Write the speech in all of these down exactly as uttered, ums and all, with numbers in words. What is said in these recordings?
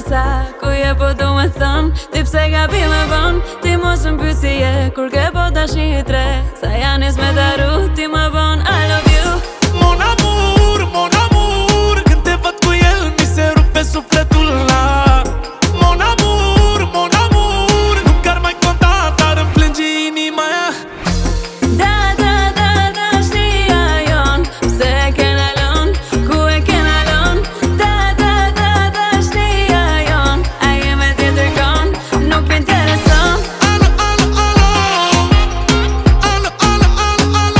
sa ku je po du me thën ti pse gabi me bon ti mos më pyet si je kur ke po dashin i tre sa janis me daru ti më bon I love you Mon amor, mon amor când te văd cu el mi se rupe sufletul la Mon amor, mon amor nu că-ar mai conta dar îmi plânge inima ea Da, da, da, da, știa Ion pse kena lon ku e kena lon Da, da, da, da, știa Ion a je me tjetër kon nuk m'intereson Alo, alo, alo Alo, alo, alo, alo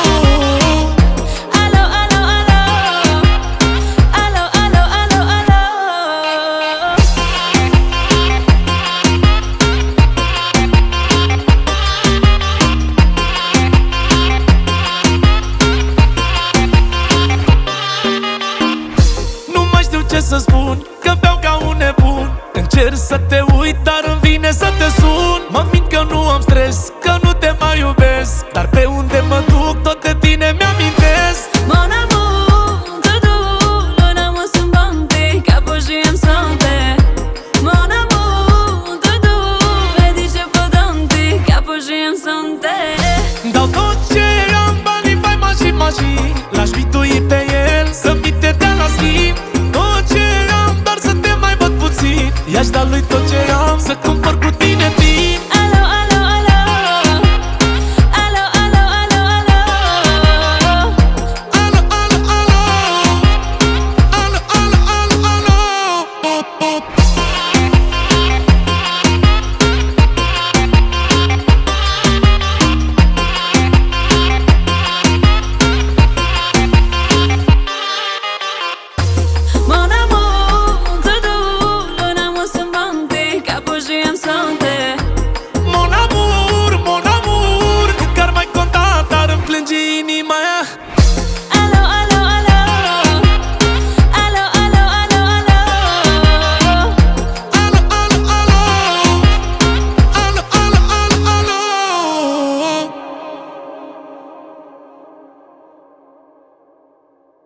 Alo, alo, alo Alo, alo, alo, alo Nu mai știu ce să spun, că beau ca un nebun Încerc să te uit, dar îmi vine să te sun Mă mint că nu am stres, că nu te mai iubesc Dar pe unde mă duc, tot de tine mi-amintesc Mon amour, të du, luna mu së mbonti Ka po shihem sonte Mon amour, të du, e di që po donti Ka po shihem sonte Dau tot ce am, banii, faima și mașini L-aș bitui pe el, să-mi te dea la schimb Tot ce am, doar să te mai văd puțin I-aș da lui tot ce am, să cumpăr